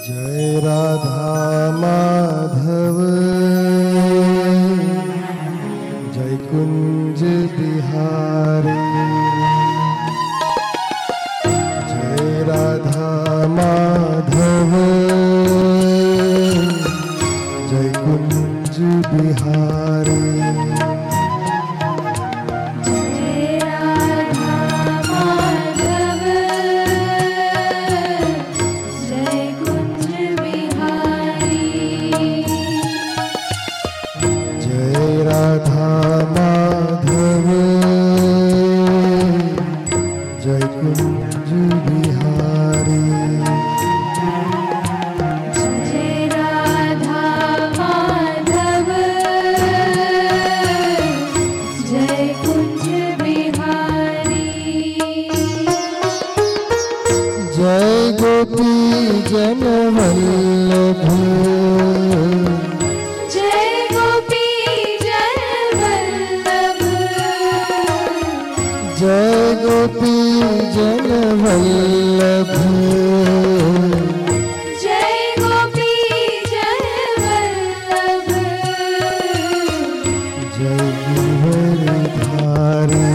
जय राधा माधव जय कुंज बिहारी। जय राधा माधव जय कुंज बिहारी। जय गोपी जन वल्लभ जय गोपी जन वल्लभ जय गोपी जन वल्लभ जय गोपी जन वल्लभ जय गिरधारी।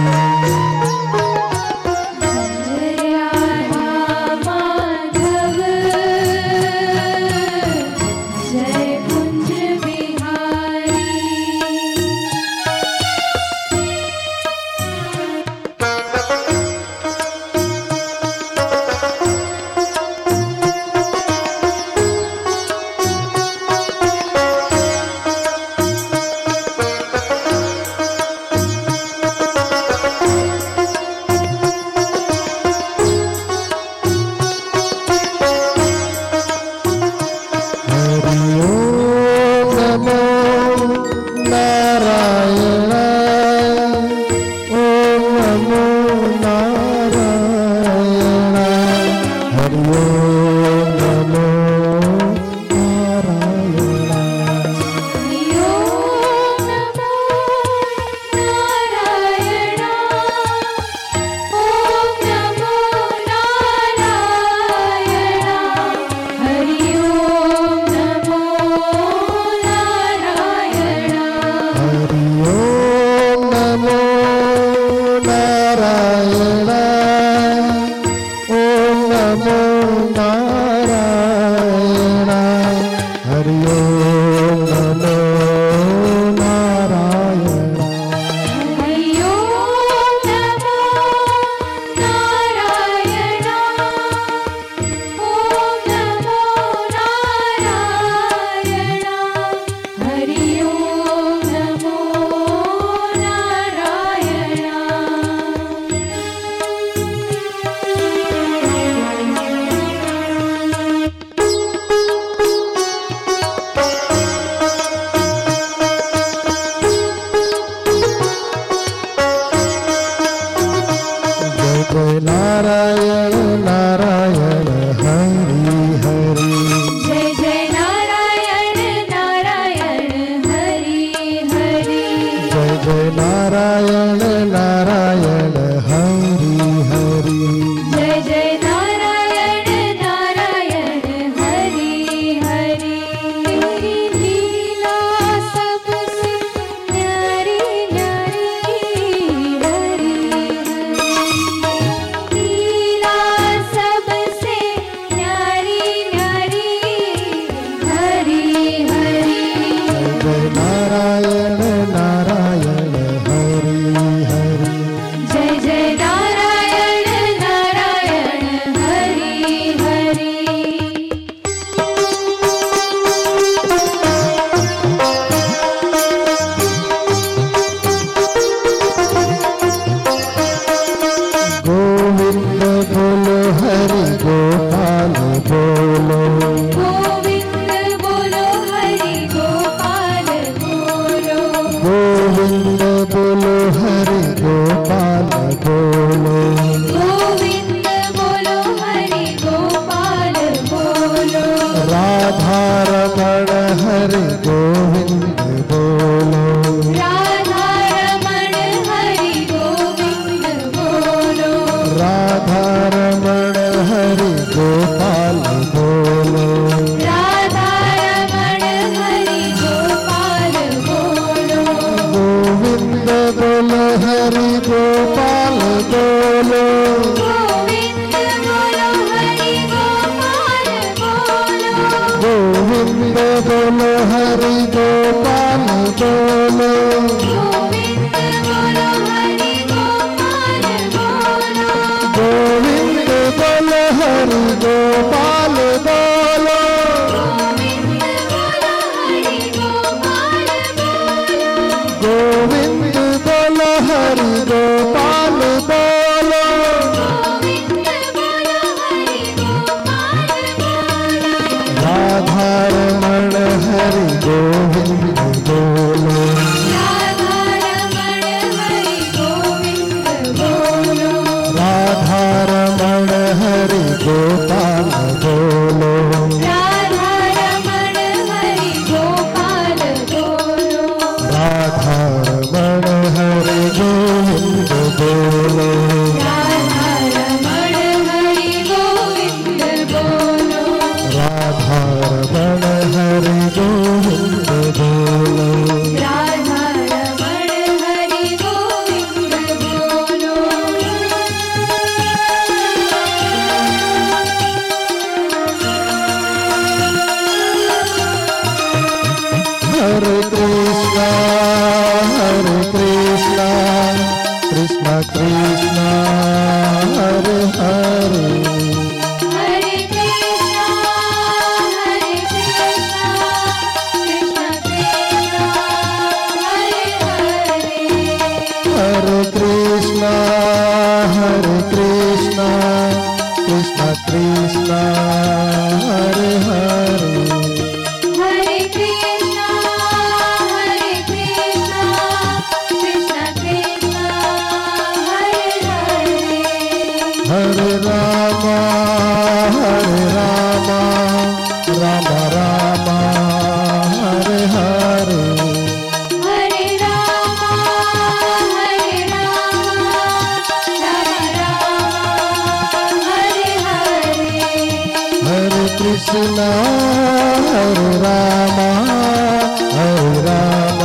जय नारायण नारायण हरि हरि। जय जय नारायण नारायण हरि हरि। जय जय नारायण नारायण हरि हरि। जय जय नारायण नारायण हरि हरि। तेरी लीला सबसे न्यारी न्यारी हरि हरि। लीला सबसे न्यारी न्यारी हरि हरि। जय नारायण नारायण हरि हरि। जय जय नारायण नारायण हरि हरि। गोविंद बोलो हरि गोपाल बोलो। गोविंद बोलो हरि गोपाल बोलो। गोविंद बोलो हरि गोपाल बोलो। गोविंद बोलो हरि गोपाल बोलो। राधा रमण हरि गोविंद बोलो। राधा रमण हरि गोविंद बोलो। राधा रमण हरि गोपाल बोलो। गोविंद बोलो हरि गोपाल बोलो गोविंद बोलो हरि गोपाल बोलो गोविंद बोलो हरि गोपाल बोलो गोविंद बोलो हरि गोपाल बोलो गोविंद बोलो हरि गोपाल बोलो राधा रमण हरि गोविंद बोलो राधा रमण हरि गोविंद बोलो राधा रमण हरि गोपाल बोलो राधा रमण हरि गोपाल बोलो राधा रमण हरि गोविंद बोलो राधा रमण हरि गोविंद बोलो राधा रमण हरि गोविंद बोलो राधा रमण हरि गोविंद बोलो हरे कृष्णा कृष्ण कृष्ण हरे हरे हरे कृष्णा कृष्ण कृष्ण हरे हरे हरे कृष्णा कृष्ण कृष्ण हरे हरे हरे कृष्णा कृष्ण कृष्ण हरे हरे हरे राम राम राम हरे हरे हरे राम राम राम हरे हरे हरे कृष्णा राम हरे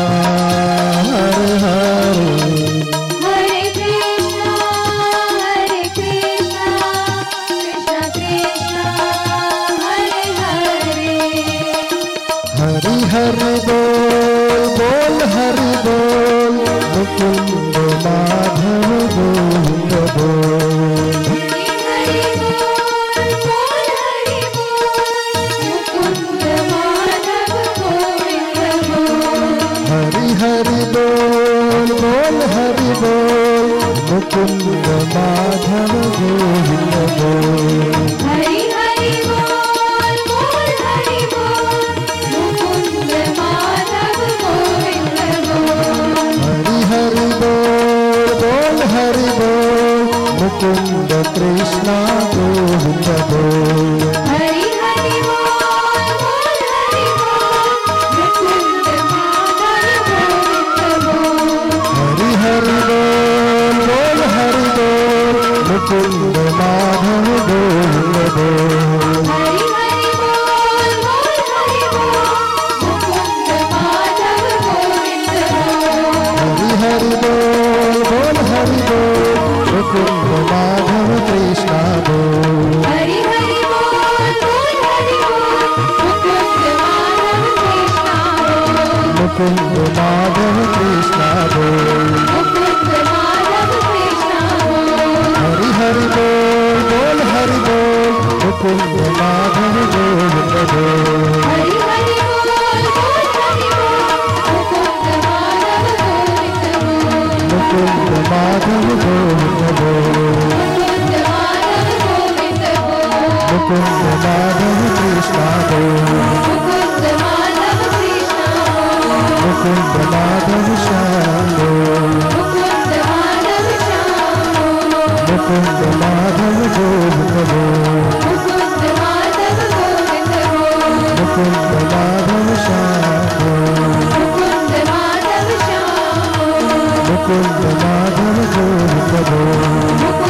हरे हरे कृष्णा कृष्ण कृष्ण हरे हरे हरि हरि बोल हरि बोल मुकुंद माधव गोविंद बोल हरि बोल हरि बोल मुकुंद माधव गोविंद बोल हरि हरि बोल हरि बोल मुकुंद माधव गोविंद बोल हरि हरि बोल हरि बोल मुकुंद माधव गोविंद बोल हरि हरि बोल हरि बोल मुकुंद कृष्ण गोविंद बोल हरि हरि बोल हरि बोल मुकुंद माधव गोविंद बोल हरि हरि बोल हरि बोल मुकुंद माधव गोविंद बोल हरि हरि बोल हरि बोल मुकुंद माधव गोविंद बोल हरि हरि बोल हरि बोल मुकुंद माधव कृष्ण बोल हरि हरि बोल हरि बोल मुकुंद माधव कृष्ण बोल मुकुंद माधव कृष्ण बोल मुकुंद माधव कृष्ण बोल हरि हरि बोल हरि बोल मुकुंद माधव गोविंद बोल हरि हरि बोल हरि बोल मुकुंद माधव गोविंद बोल मुकुंद माधव गोविंद बोल मुकुंद माधव कृष्ण बोल मुकुंद माधव श्याम बोल मुकुंद माधव गोविंद बोल मुकुंद माधव श्याम बोल मुकुंद माधव श्याम बोल मुकुंद माधव गोविंद बोल मुकुंद